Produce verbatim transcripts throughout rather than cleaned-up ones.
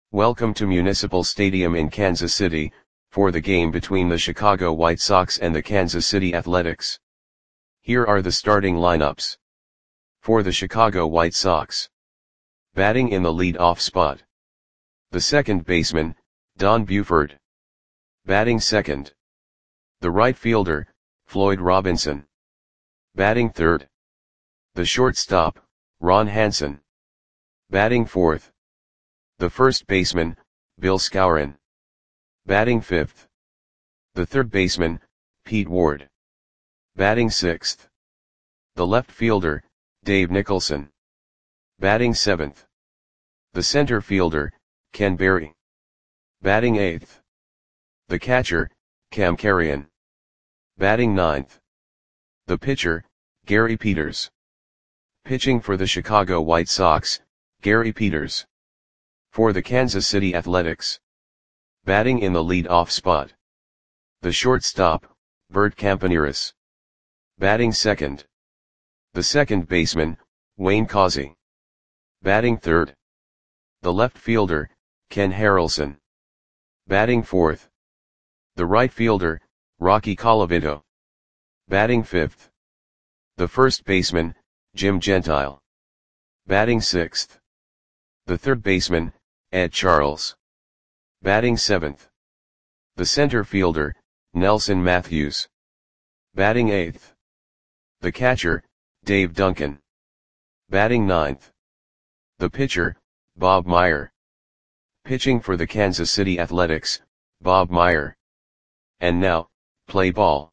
Welcome to Municipal Stadium in Kansas City, for the game between the Chicago White Sox and the Kansas City Athletics. Here are the starting lineups. For the Chicago White Sox. Batting in the lead-off spot. The second baseman, Don Buford. Batting second. The right fielder, Floyd Robinson. Batting third. The shortstop, Ron Hansen. Batting fourth. The first baseman, Bill Skowron. Batting fifth. The third baseman, Pete Ward. Batting sixth. The left fielder, Dave Nicholson. Batting seventh. The center fielder, Ken Berry. Batting eighth. The catcher, Cam Carrion. Batting ninth. The pitcher, Gary Peters. Pitching for the Chicago White Sox, Gary Peters. For the Kansas City Athletics. Batting in the lead-off spot. The shortstop, Bert Campaneris. Batting second. The second baseman, Wayne Causey. Batting third. The left fielder, Ken Harrelson. Batting fourth. The right fielder, Rocky Colavito. Batting fifth. The first baseman, Jim Gentile. Batting sixth. The third baseman, Ed Charles. Batting seventh. The center fielder, Nelson Matthews. Batting eighth. The catcher, Dave Duncan. Batting ninth. The pitcher, Bob Meyer. Pitching for the Kansas City Athletics, Bob Meyer. And now, play ball.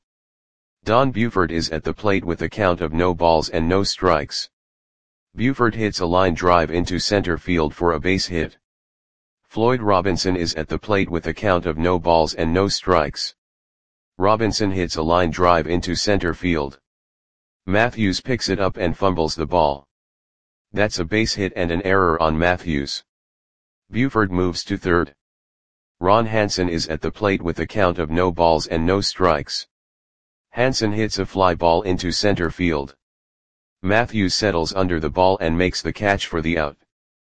Don Buford is at the plate with a count of no balls and no strikes. Buford hits a line drive into center field for a base hit. Floyd Robinson is at the plate with a count of no balls and no strikes. Robinson hits a line drive into center field. Matthews picks it up and fumbles the ball. That's a base hit and an error on Matthews. Buford moves to third. Ron Hansen is at the plate with a count of no balls and no strikes. Hansen hits a fly ball into center field. Matthews settles under the ball and makes the catch for the out.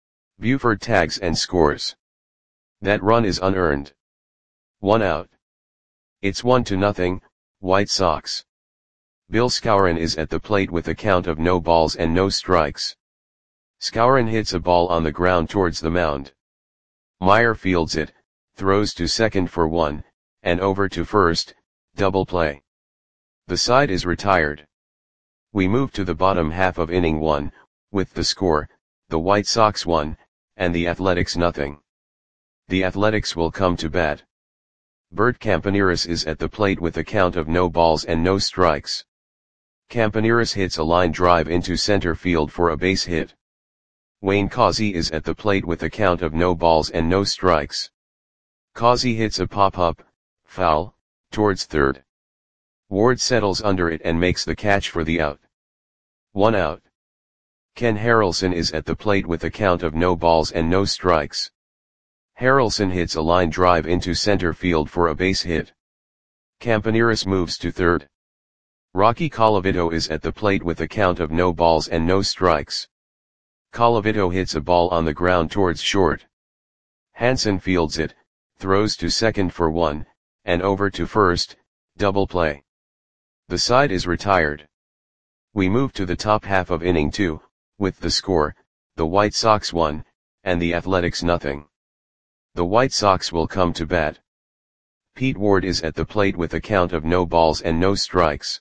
Buford tags and scores. That run is unearned. One out. It's one to nothing, White Sox. Bill Skowron is at the plate with a count of no balls and no strikes. Skowron hits a ball on the ground towards the mound. Meyer fields it, throws to second for one, and over to first, double play. The side is retired. We move to the bottom half of inning one, with the score, the White Sox one, and the Athletics nothing. The Athletics will come to bat. Bert Campaneris is at the plate with a count of no balls and no strikes. Campaneris hits a line drive into center field for a base hit. Wayne Causey is at the plate with a count of no balls and no strikes. Causey hits a pop-up, foul, towards third. Ward settles under it and makes the catch for the out. One out. Ken Harrelson is at the plate with a count of no balls and no strikes. Harrelson hits a line drive into center field for a base hit. Campaneris moves to third. Rocky Colavito is at the plate with a count of no balls and no strikes. Colavito hits a ball on the ground towards short. Hansen fields it, throws to second for one, and over to first, double play. The side is retired. We move to the top half of inning two, with the score, the White Sox one, and the Athletics nothing. The White Sox will come to bat. Pete Ward is at the plate with a count of no balls and no strikes.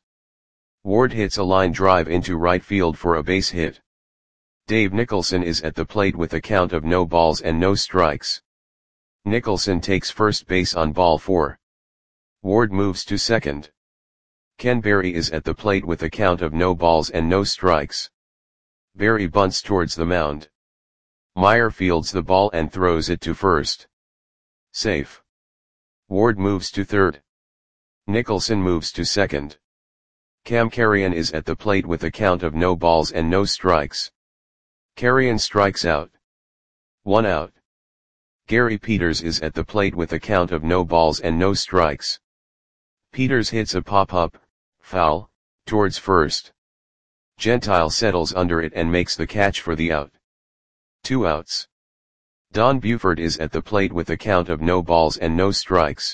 Ward hits a line drive into right field for a base hit. Dave Nicholson is at the plate with a count of no balls and no strikes. Nicholson takes first base on ball four. Ward moves to second. Ken Berry is at the plate with a count of no balls and no strikes. Berry bunts towards the mound. Meyer fields the ball and throws it to first. Safe. Ward moves to third. Nicholson moves to second. Cam Carrion is at the plate with a count of no balls and no strikes. Carrion strikes out. One out. Gary Peters is at the plate with a count of no balls and no strikes. Peters hits a pop-up, foul, towards first. Gentile settles under it and makes the catch for the out. Two outs. Don Buford is at the plate with a count of no balls and no strikes.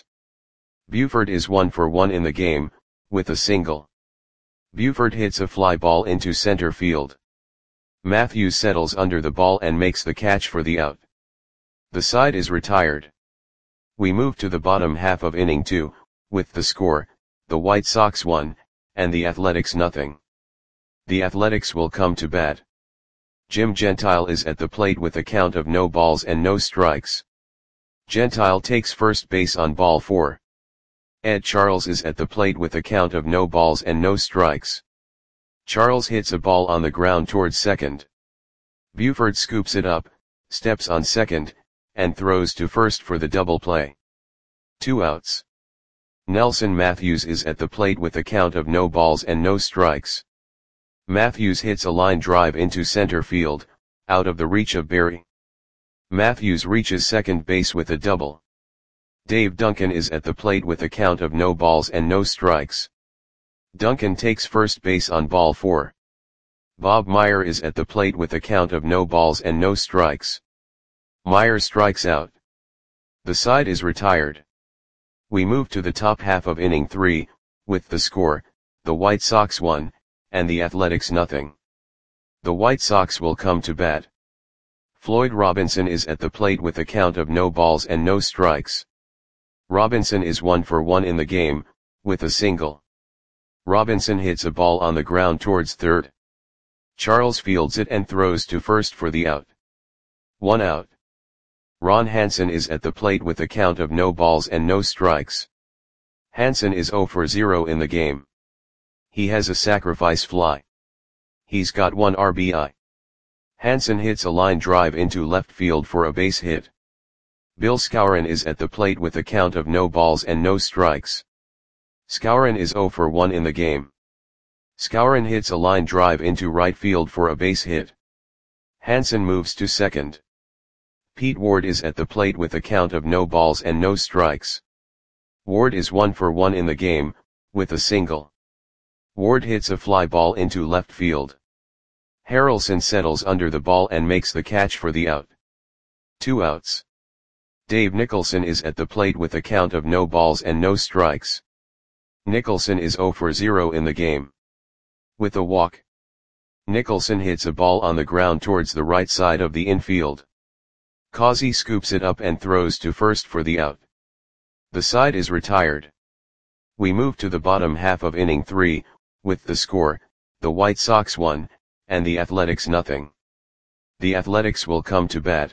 Buford is one for one in the game, with a single. Buford hits a fly ball into center field. Matthews settles under the ball and makes the catch for the out. The side is retired. We move to the bottom half of inning two, with the score, the White Sox one, and the Athletics nothing. The Athletics will come to bat. Jim Gentile is at the plate with a count of no balls and no strikes. Gentile takes first base on ball four. Ed Charles is at the plate with a count of no balls and no strikes. Charles hits a ball on the ground towards second. Buford scoops it up, steps on second, and throws to first for the double play. Two outs. Nelson Matthews is at the plate with a count of no balls and no strikes. Matthews hits a line drive into center field, out of the reach of Berry. Matthews reaches second base with a double. Dave Duncan is at the plate with a count of no balls and no strikes. Duncan takes first base on ball four. Bob Meyer is at the plate with a count of no balls and no strikes. Meyer strikes out. The side is retired. We move to the top half of inning three, with the score, the White Sox one, and the Athletics nothing. The White Sox will come to bat. Floyd Robinson is at the plate with a count of no balls and no strikes. Robinson is one for one in the game, with a single. Robinson hits a ball on the ground towards third. Charles fields it and throws to first for the out. One out. Ron Hansen is at the plate with a count of no balls and no strikes. Hansen is zero for zero in the game. He has a sacrifice fly. He's got one R B I. Hansen hits a line drive into left field for a base hit. Bill Skowron is at the plate with a count of no balls and no strikes. Skowron is zero for one in the game. Skowron hits a line drive into right field for a base hit. Hansen moves to second. Pete Ward is at the plate with a count of no balls and no strikes. Ward is one for one in the game, with a single. Ward hits a fly ball into left field. Harrelson settles under the ball and makes the catch for the out. Two outs. Dave Nicholson is at the plate with a count of no balls and no strikes. Nicholson is zero for zero in the game. With a walk. Nicholson hits a ball on the ground towards the right side of the infield. Causey scoops it up and throws to first for the out. The side is retired. We move to the bottom half of inning three, with the score, the White Sox one, and the Athletics nothing. The Athletics will come to bat.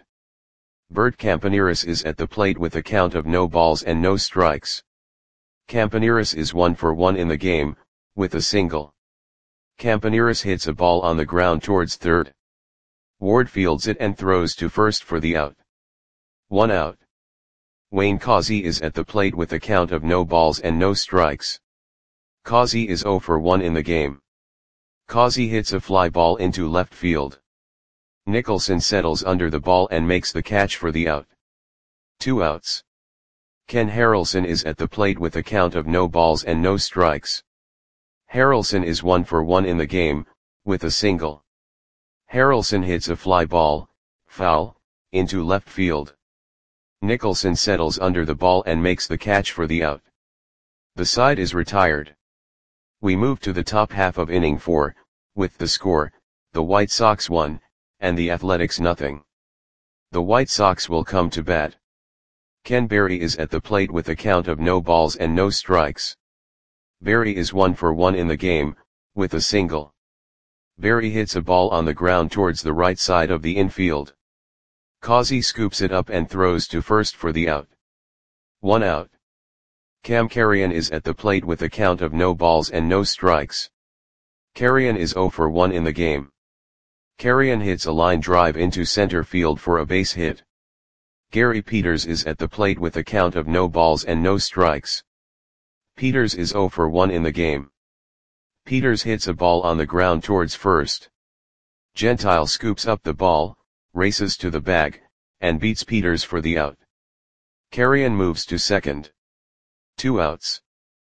Bert Campaneris is at the plate with a count of no balls and no strikes. Campaneris is one for one in the game, with a single. Campaneris hits a ball on the ground towards third. Ward fields it and throws to first for the out. One out. Wayne Causey is at the plate with a count of no balls and no strikes. Causey is zero for one in the game. Causey hits a fly ball into left field. Nicholson settles under the ball and makes the catch for the out. Two outs. Ken Harrelson is at the plate with a count of no balls and no strikes. Harrelson is one for one in the game, with a single. Harrelson hits a fly ball, foul, into left field. Nicholson settles under the ball and makes the catch for the out. The side is retired. We move to the top half of inning four, with the score, the White Sox one, and the Athletics nothing. The White Sox will come to bat. Ken Berry is at the plate with a count of no balls and no strikes. Berry is one for one in the game, with a single. Berry hits a ball on the ground towards the right side of the infield. Causey scoops it up and throws to first for the out. One out. Cam Carrion is at the plate with a count of no balls and no strikes. Carrion is zero for one in the game. Carrion hits a line drive into center field for a base hit. Gary Peters is at the plate with a count of no balls and no strikes. Peters is zero for one in the game. Peters hits a ball on the ground towards first. Gentile scoops up the ball, races to the bag, and beats Peters for the out. Carrion moves to second. Two outs.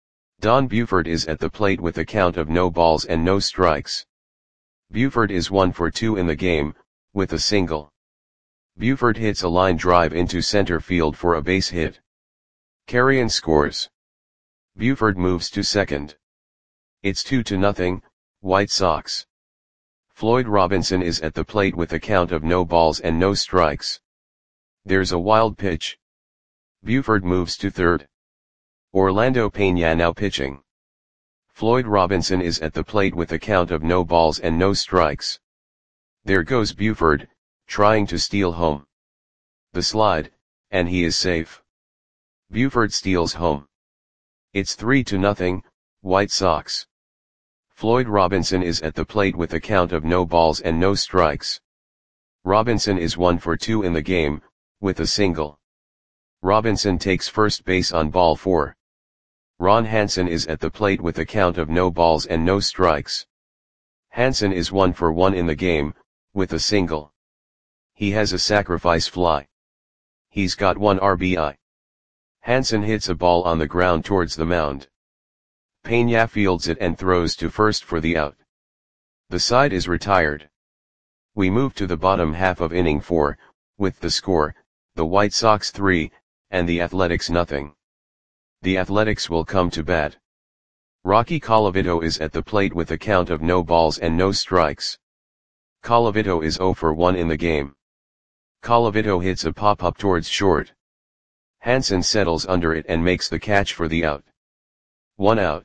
Don Buford is at the plate with a count of no balls and no strikes. Buford is one for two in the game, with a single. Buford hits a line drive into center field for a base hit. Carrion scores. Buford moves to second. It's two to nothing, White Sox. Floyd Robinson is at the plate with a count of no balls and no strikes. There's a wild pitch. Buford moves to third. Orlando Peña now pitching. Floyd Robinson is at the plate with a count of no balls and no strikes. There goes Buford, trying to steal home. The slide, and he is safe. Buford steals home. It's three to nothing, White Sox. Floyd Robinson is at the plate with a count of no balls and no strikes. Robinson is one for two in the game, with a single. Robinson takes first base on ball four. Ron Hansen is at the plate with a count of no balls and no strikes. Hansen is one for one in the game, with a single. He has a sacrifice fly. He's got one R B I. Hansen hits a ball on the ground towards the mound. Peña fields it and throws to first for the out. The side is retired. We move to the bottom half of inning four, with the score, the White Sox three, and the Athletics nothing. The Athletics will come to bat. Rocky Colavito is at the plate with a count of no balls and no strikes. Colavito is zero for one in the game. Colavito hits a pop-up towards short. Hansen settles under it and makes the catch for the out. One out.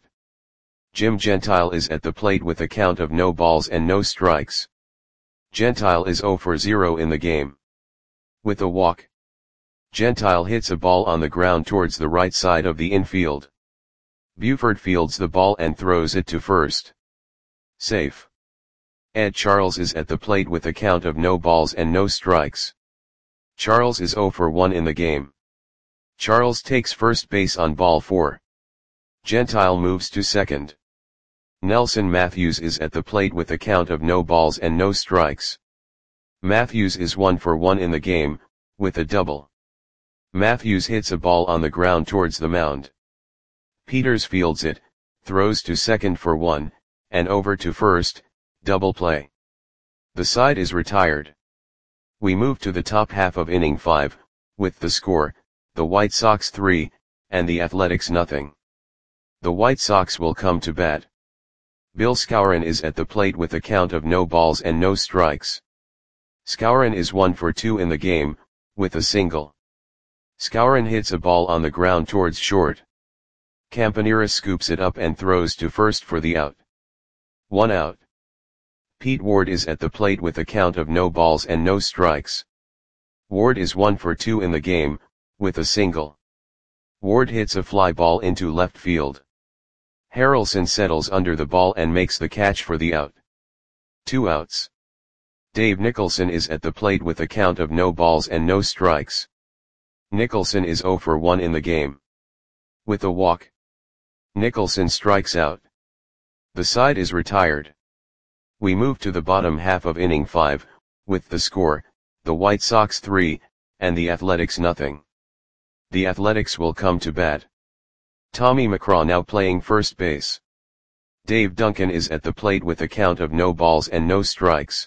Jim Gentile is at the plate with a count of no balls and no strikes. Gentile is zero for zero in the game. With a walk. Gentile hits a ball on the ground towards the right side of the infield. Buford fields the ball and throws it to first. Safe. Ed Charles is at the plate with a count of no balls and no strikes. Charles is zero for one in the game. Charles takes first base on ball four. Gentile moves to second. Nelson Matthews is at the plate with a count of no balls and no strikes. Matthews is one for one in the game, with a double. Matthews hits a ball on the ground towards the mound. Peters fields it, throws to second for one, and over to first, double play. The side is retired. We move to the top half of inning five, with the score, the White Sox three, and the Athletics nothing. The White Sox will come to bat. Bill Skowron is at the plate with a count of no balls and no strikes. Skowron is one for two in the game, with a single. Skowron hits a ball on the ground towards short. Campanera scoops it up and throws to first for the out. One out. Pete Ward is at the plate with a count of no balls and no strikes. Ward is one for two in the game, with a single. Ward hits a fly ball into left field. Harrelson settles under the ball and makes the catch for the out. Two outs. Dave Nicholson is at the plate with a count of no balls and no strikes. Nicholson is zero for one in the game. With a walk. Nicholson strikes out. The side is retired. We move to the bottom half of inning five, with the score, the White Sox three, and the Athletics nothing. The Athletics will come to bat. Tommy McCraw now playing first base. Dave Duncan is at the plate with a count of no balls and no strikes.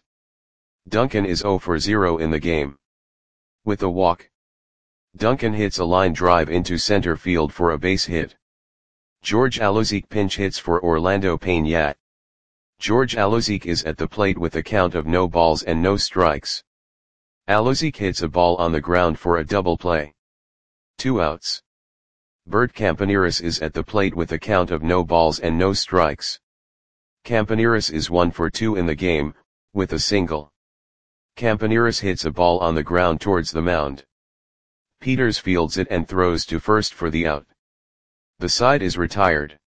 Duncan is zero for zero in the game. With a walk. Duncan hits a line drive into center field for a base hit. George Alozique pinch hits for Orlando Peña. George Alozique is at the plate with a count of no balls and no strikes. Alozique hits a ball on the ground for a double play. Two outs. Bert Campaneris is at the plate with a count of no balls and no strikes. Campaneris is one for two in the game, with a single. Campaneris hits a ball on the ground towards the mound. Peters fields it and throws to first for the out. The side is retired.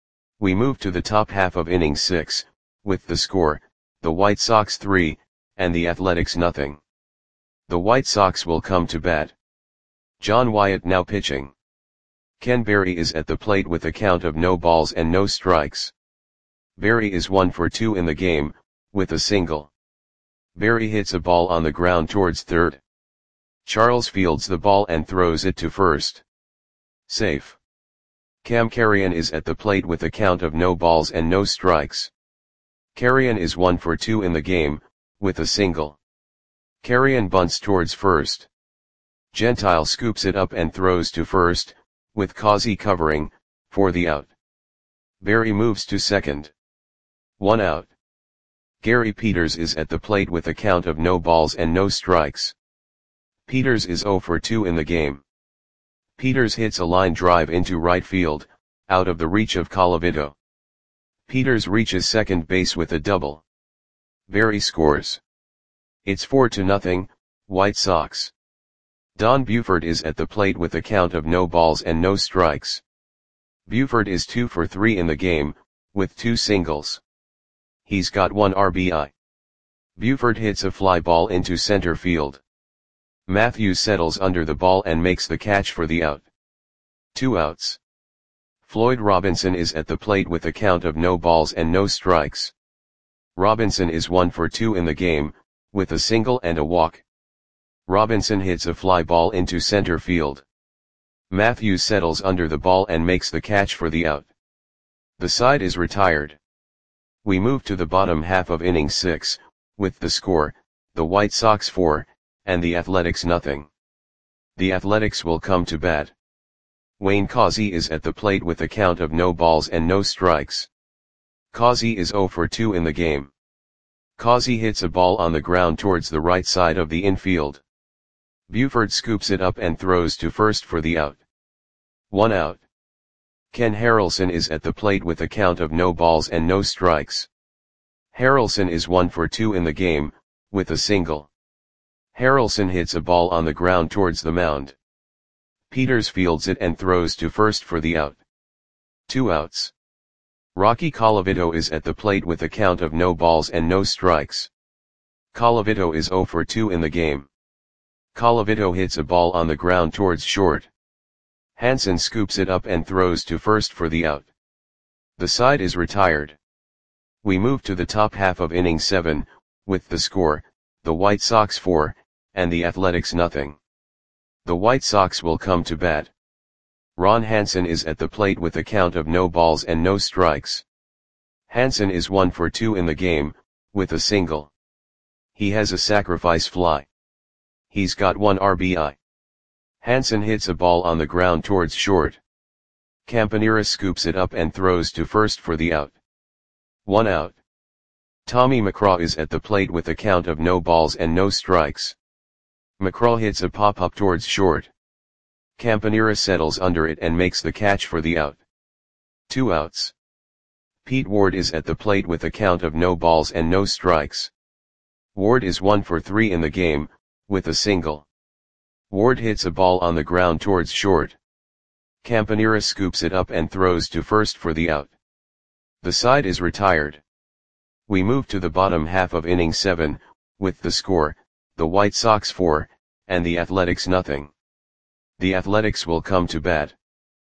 We move to the top half of inning six, with the score, the White Sox three, and the Athletics nothing. The White Sox will come to bat. John Wyatt now pitching. Ken Berry is at the plate with a count of no balls and no strikes. Berry is one for two in the game, with a single. Berry hits a ball on the ground towards third. Charles fields the ball and throws it to first. Safe. Cam Carrion is at the plate with a count of no balls and no strikes. Carrion is one for two in the game, with a single. Carrion bunts towards first. Gentile scoops it up and throws to first, with Causey covering, for the out. Barry moves to second. One out. Gary Peters is at the plate with a count of no balls and no strikes. Peters is oh for two in the game. Peters hits a line drive into right field, out of the reach of Colavito. Peters reaches second base with a double. Barry scores. It's four to nothing, White Sox. Don Buford is at the plate with a count of no balls and no strikes. Buford is two for three in the game, with two singles. He's got one R B I. Buford hits a fly ball into center field. Matthews settles under the ball and makes the catch for the out. Two outs. Floyd Robinson is at the plate with a count of no balls and no strikes. Robinson is one for two in the game, with a single and a walk. Robinson hits a fly ball into center field. Matthews settles under the ball and makes the catch for the out. The side is retired. We move to the bottom half of inning six, with the score, the White Sox four, and the Athletics nothing. The Athletics will come to bat. Wayne Causey is at the plate with a count of no balls and no strikes. Causey is oh for two in the game. Causey hits a ball on the ground towards the right side of the infield. Buford scoops it up and throws to first for the out. One out. Ken Harrelson is at the plate with a count of no balls and no strikes. Harrelson is one for two in the game, with a single. Harrelson hits a ball on the ground towards the mound. Peters fields it and throws to first for the out. Two outs. Rocky Colavito is at the plate with a count of no balls and no strikes. Colavito is oh for two in the game. Colavito hits a ball on the ground towards short. Hansen scoops it up and throws to first for the out. The side is retired. We move to the top half of inning seven, with the score, the White Sox four, and the Athletics nothing. The White Sox will come to bat. Ron Hansen is at the plate with a count of no balls and no strikes. Hansen is one for two in the game, with a single. He has a sacrifice fly. He's got one R B I. Hansen hits a ball on the ground towards short. Campanera scoops it up and throws to first for the out. One out. Tommy McCraw is at the plate with a count of no balls and no strikes. McCraw hits a pop-up towards short. Campanera settles under it and makes the catch for the out. Two outs. Pete Ward is at the plate with a count of no balls and no strikes. Ward is one for three in the game, with a single. Ward hits a ball on the ground towards short. Campanera scoops it up and throws to first for the out. The side is retired. We move to the bottom half of inning seven, with the score, the White Sox four, and the Athletics nothing. The Athletics will come to bat.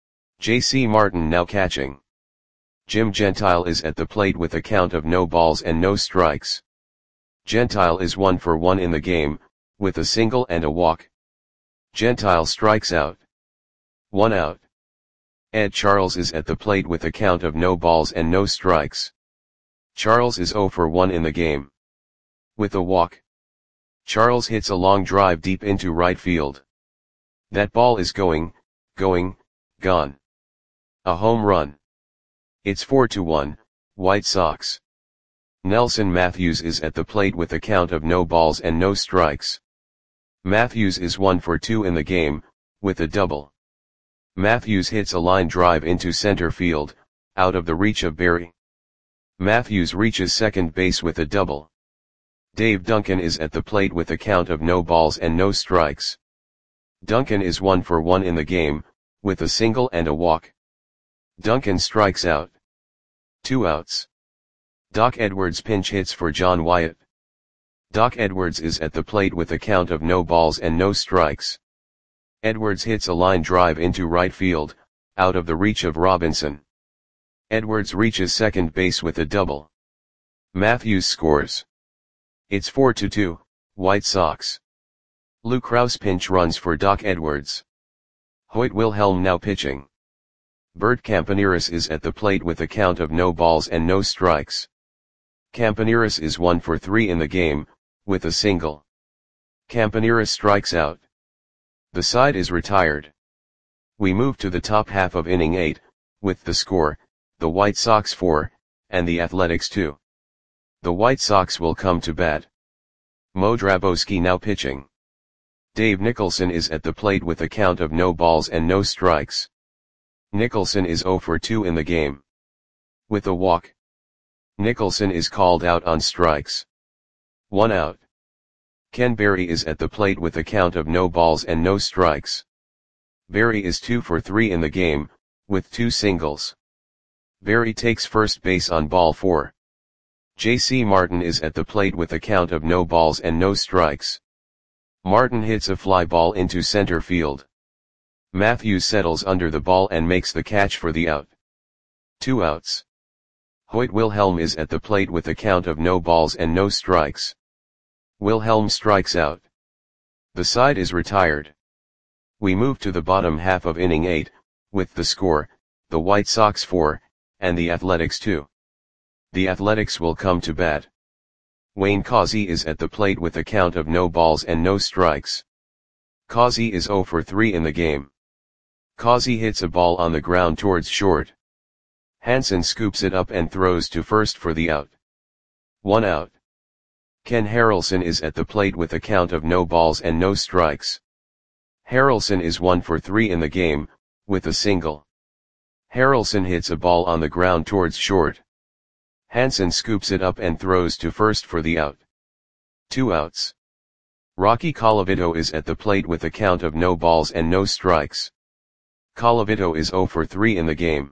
J C Martin now catching. Jim Gentile is at the plate with a count of no balls and no strikes. Gentile is one for one in the game, with a single and a walk. Gentile strikes out. One out. Ed Charles is at the plate with a count of no balls and no strikes. Charles is oh for one in the game. With a walk. Charles hits a long drive deep into right field. That ball is going, going, gone. A home run. It's four to one, White Sox. Nelson Matthews is at the plate with a count of no balls and no strikes. Matthews is one for two in the game, with a double. Matthews hits a line drive into center field, out of the reach of Barry. Matthews reaches second base with a double. Dave Duncan is at the plate with a count of no balls and no strikes. Duncan is one for one in the game, with a single and a walk. Duncan strikes out. Two outs. Doc Edwards pinch hits for John Wyatt. Doc Edwards is at the plate with a count of no balls and no strikes. Edwards hits a line drive into right field, out of the reach of Robinson. Edwards reaches second base with a double. Matthews scores. It's four to two, White Sox. Lou Krause pinch runs for Doc Edwards. Hoyt Wilhelm now pitching. Bert Campaneris is at the plate with a count of no balls and no strikes. Campaneris is one for three in the game, with a single. Campanera strikes out. The side is retired. We move to the top half of inning eight, with the score, the White Sox four, and the Athletics two. The White Sox will come to bat. Mo Drabowski now pitching. Dave Nicholson is at the plate with a count of no balls and no strikes. Nicholson is oh for two in the game. With a walk. Nicholson is called out on strikes. One out. Ken Berry is at the plate with a count of no balls and no strikes. Berry is two for three in the game, with two singles. Berry takes first base on ball four. J C Martin is at the plate with a count of no balls and no strikes. Martin hits a fly ball into center field. Matthews settles under the ball and makes the catch for the out. Two outs. Hoyt Wilhelm is at the plate with a count of no balls and no strikes. Wilhelm strikes out. The side is retired. We move to the bottom half of inning eight, with the score, the White Sox four, and the Athletics two. The Athletics will come to bat. Wayne Causey is at the plate with a count of no balls and no strikes. Causey is oh for three in the game. Causey hits a ball on the ground towards short. Hansen scoops it up and throws to first for the out. One out. Ken Harrelson is at the plate with a count of no balls and no strikes. Harrelson is one for three in the game, with a single. Harrelson hits a ball on the ground towards short. Hansen scoops it up and throws to first for the out. Two outs. Rocky Colavito is at the plate with a count of no balls and no strikes. Colavito is oh for three in the game.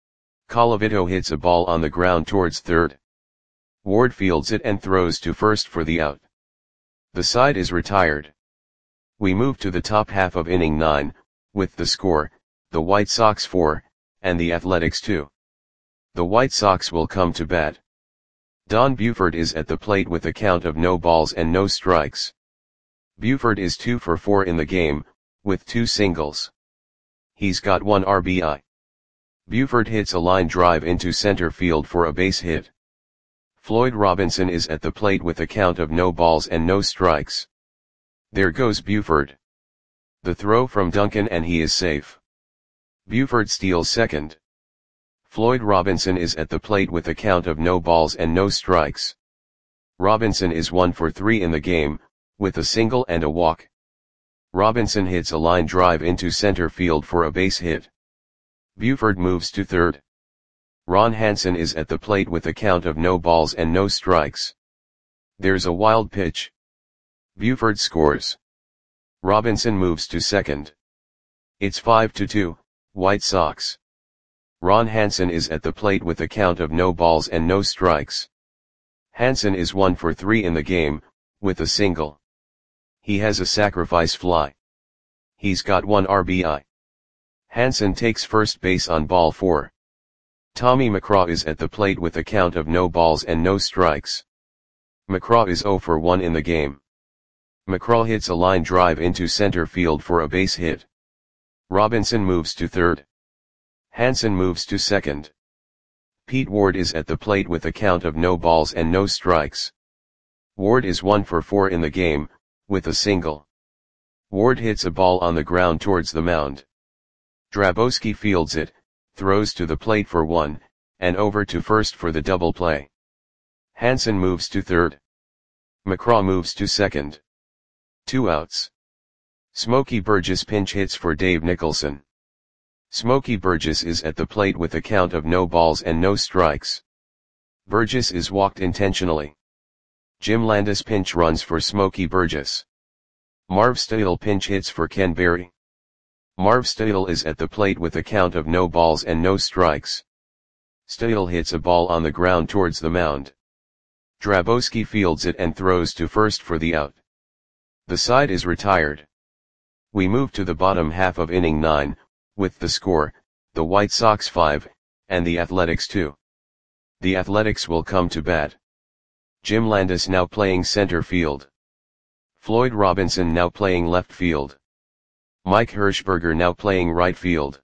Colavito hits a ball on the ground towards third. Ward fields it and throws to first for the out. The side is retired. We move to the top half of inning nine, with the score, the White Sox four, and the Athletics two. The White Sox will come to bat. Don Buford is at the plate with a count of no balls and no strikes. Buford is two for four in the game, with two singles. He's got one R B I. Buford hits a line drive into center field for a base hit. Floyd Robinson is at the plate with a count of no balls and no strikes. There goes Buford. The throw from Duncan and he is safe. Buford steals second. Floyd Robinson is at the plate with a count of no balls and no strikes. Robinson is one for three in the game, with a single and a walk. Robinson hits a line drive into center field for a base hit. Buford moves to third. Ron Hansen is at the plate with a count of no balls and no strikes. There's a wild pitch. Buford scores. Robinson moves to second. It's five to two, White Sox. Ron Hansen is at the plate with a count of no balls and no strikes. Hansen is one for three in the game, with a single. He has a sacrifice fly. He's got one R B I. Hansen takes first base on ball four. Tommy McCraw is at the plate with a count of no balls and no strikes. McCraw is oh for one in the game. McCraw hits a line drive into center field for a base hit. Robinson moves to third. Hansen moves to second. Pete Ward is at the plate with a count of no balls and no strikes. Ward is one for four in the game, with a single. Ward hits a ball on the ground towards the mound. Drabowski fields it, throws to the plate for one, and over to first for the double play. Hansen moves to third. McCraw moves to second. Two outs. Smokey Burgess pinch hits for Dave Nicholson. Smokey Burgess is at the plate with a count of no balls and no strikes. Burgess is walked intentionally. Jim Landis pinch runs for Smokey Burgess. Marv Stadel pinch hits for Ken Berry. Marv Stadel is at the plate with a count of no balls and no strikes. Stadel hits a ball on the ground towards the mound. Drabowski fields it and throws to first for the out. The side is retired. We move to the bottom half of inning nine, with the score, the White Sox five, and the Athletics two. The Athletics will come to bat. Jim Landis now playing center field. Floyd Robinson now playing left field. Mike Hirschberger now playing right field.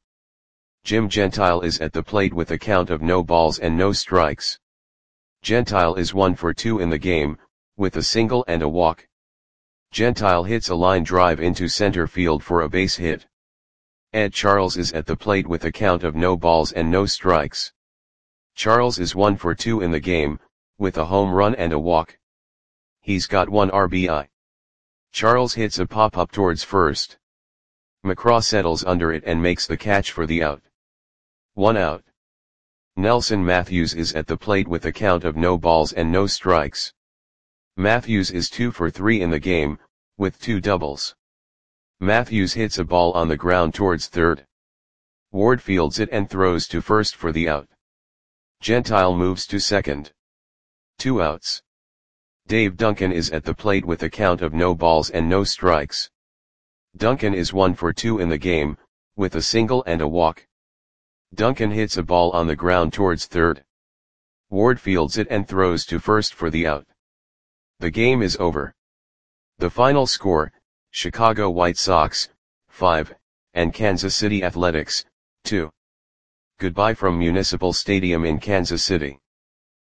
Jim Gentile is at the plate with a count of no balls and no strikes. Gentile is one for two in the game, with a single and a walk. Gentile hits a line drive into center field for a base hit. Ed Charles is at the plate with a count of no balls and no strikes. Charles is one for two in the game, with a home run and a walk. He's got one R B I. Charles hits a pop-up towards first. McCraw settles under it and makes the catch for the out. One out. Nelson Matthews is at the plate with a count of no balls and no strikes. Matthews is two for three in the game, with two doubles. Matthews hits a ball on the ground towards third. Ward fields it and throws to first for the out. Gentile moves to second. Two outs. Dave Duncan is at the plate with a count of no balls and no strikes. Duncan is one for two in the game, with a single and a walk. Duncan hits a ball on the ground towards third. Ward fields it and throws to first for the out. The game is over. The final score, Chicago White Sox, five, and Kansas City Athletics, two. Goodbye from Municipal Stadium in Kansas City.